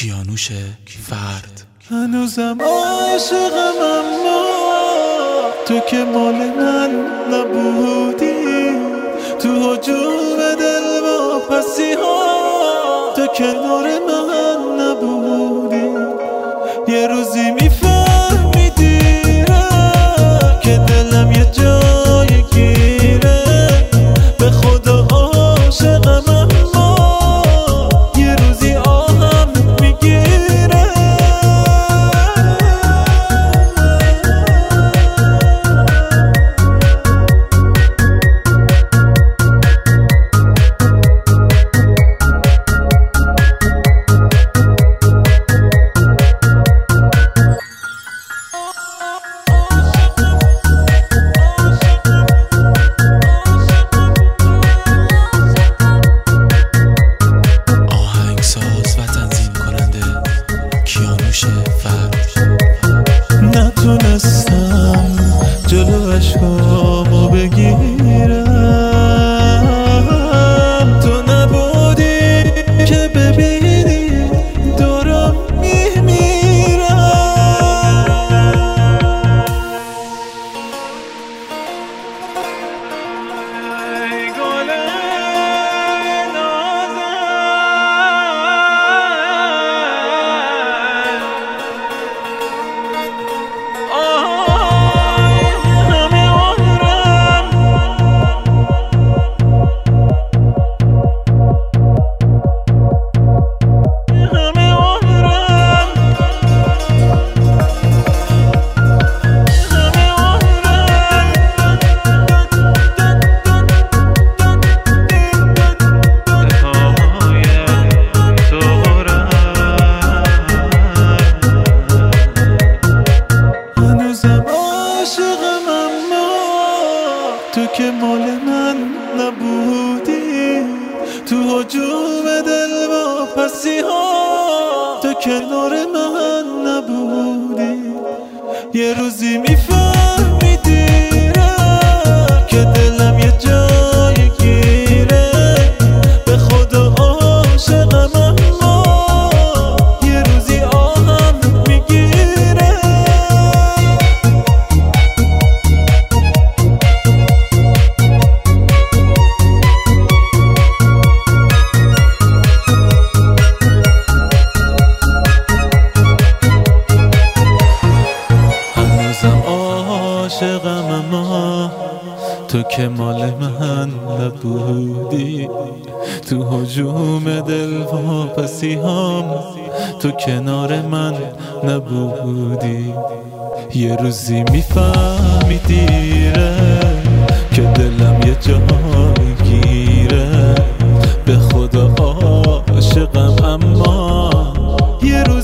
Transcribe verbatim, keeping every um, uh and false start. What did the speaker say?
کیانوش فرد. هنوزم عاشقم اما تو که مال من نبودی، تو هجوم دل با پسی ها تو کنار من نبودی. یه روزی میفهمیدی که دلم یه جای گیره، به خدا عاشقم اما یه روزی آهم میگیره. نتونستم جلو عشقامو بگیرم، تو نبودی که ببینی دارم میمیرم. ای گل نازم تو که مال من نبودی، تو هجوم دل با پسی ها تو کنار من نبودی. یه روزی میفهمیدی که دلم یه جای گیره، به خدا عاشقم اما یه روزی آهم میگیره. عاشقم اما تو که مال من نبودی، تو هجوم دل و پسی هام تو کنار من نبودی. یه روزی میفهمیدی که دلم یه جای گیره، به خدا عاشقم اما یه روزی